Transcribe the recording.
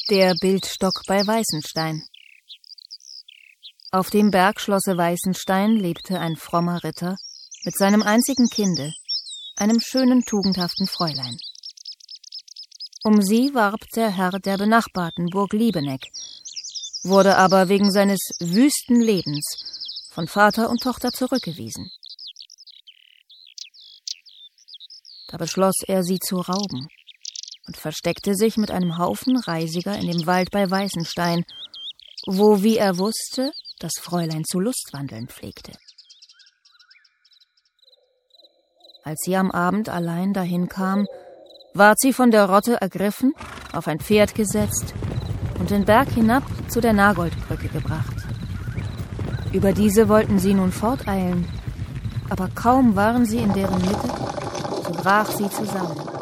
Der Bildstock bei Weißenstein. Auf dem Bergschlosse Weißenstein lebte ein frommer Ritter mit seinem einzigen Kinde, einem schönen, tugendhaften Fräulein. Um sie warb der Herr der benachbarten Burg Liebeneck, wurde aber wegen seines wüsten Lebens von Vater und Tochter zurückgewiesen. Da beschloss er, sie zu rauben und versteckte sich mit einem Haufen Reisiger in dem Wald bei Weißenstein, wo, wie er wusste, das Fräulein zu Lustwandeln pflegte. Als sie am Abend allein dahin kam, ward sie von der Rotte ergriffen, auf ein Pferd gesetzt und den Berg hinab zu der Nagoldbrücke gebracht. Über diese wollten sie nun forteilen, aber kaum waren sie in deren Mitte, so brach sie zusammen.